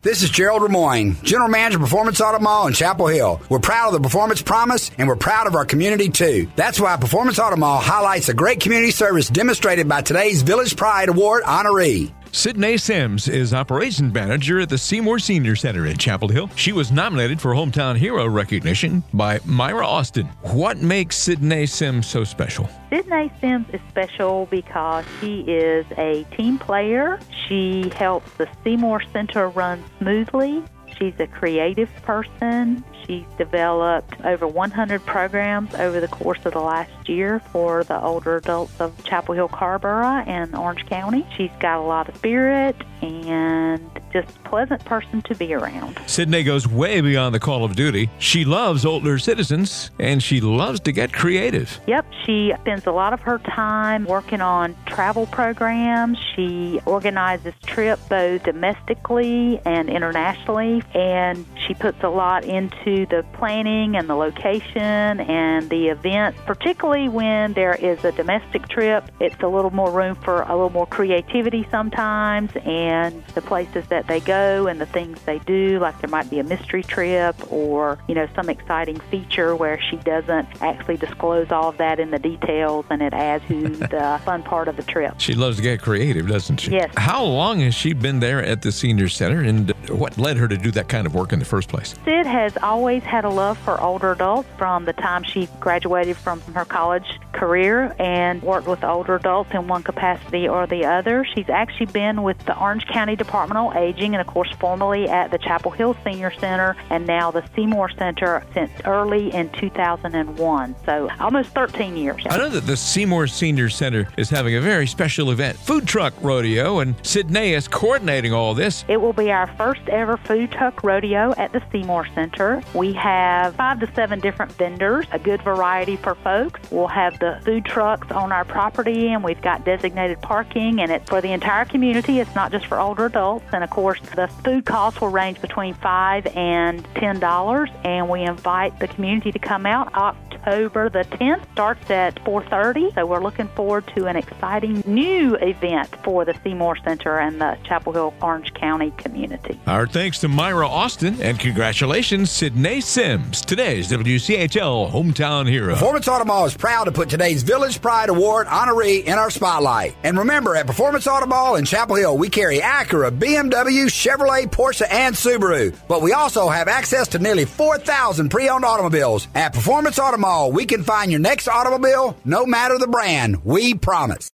This is Gerald Ramoyne, General Manager of Performance Auto Mall in Chapel Hill. We're proud of the Performance Promise, and we're proud of our community, too. That's why Performance Auto Mall highlights the great community service demonstrated by today's Village Pride Award honoree. Sydney Sims is Operations Manager at the Seymour Senior Center in Chapel Hill. She was nominated for Hometown Hero recognition by Myra Austin. What makes Sydney Sims so special? Sydney Sims is special because she is a team player. She helps the Seymour Center run smoothly. She's a creative person. She's developed over 100 programs over the course of the last year for the older adults of Chapel Hill, Carrboro, and Orange County. She's got a lot of spirit and just a pleasant person to be around. Sydney goes way beyond the call of duty. She loves older citizens, and she loves to get creative. Yep, she spends a lot of her time working on travel programs. She organizes trips both domestically and internationally, and she puts a lot into the planning and the location and the events, particularly when there is a domestic trip. It's a little more room for a little more creativity sometimes, and the places that they go and the things they do, like there might be a mystery trip or, some exciting feature where she doesn't actually disclose all of that in the details, and it adds to the fun part of the trip. She loves to get creative, doesn't she? Yes. How long has she been there at the Senior Center, and what led her to do that kind of work in the first place? Sid has always had a love for older adults from the time she graduated from her college career and worked with older adults in one capacity or the other. She's actually been with the Orange County Department on Aging and, of course, formerly at the Chapel Hill Senior Center and now the Seymour Center since early in 2001, so almost 13 years. I know that the Seymour Senior Center is having a very special event, Food Truck Rodeo, and Sydney is coordinating all this. It will be our first ever Food Truck Rodeo at the Seymour Center. We have 5 to 7 different vendors, a good variety for folks. We'll have the food trucks on our property, and we've got designated parking, and it's for the entire community. It's not just for older adults. And, of course, the food costs will range between $5 and $10, and we invite the community to come out. October the 10th starts at 4:30, so we're looking forward to an exciting new event for the Seymour Center and the Chapel Hill, Orange County community. Our thanks to Myra Austin, and congratulations, Sydney Sims, today's WCHL Hometown Hero. Performance Auto Mall is proud to put today's Village Pride Award honoree in our spotlight. And remember, at Performance Auto Mall in Chapel Hill, we carry Acura, BMW, Chevrolet, Porsche, and Subaru. But we also have access to nearly 4,000 pre-owned automobiles. At Performance Auto Mall, we can find your next automobile, no matter the brand. We promise.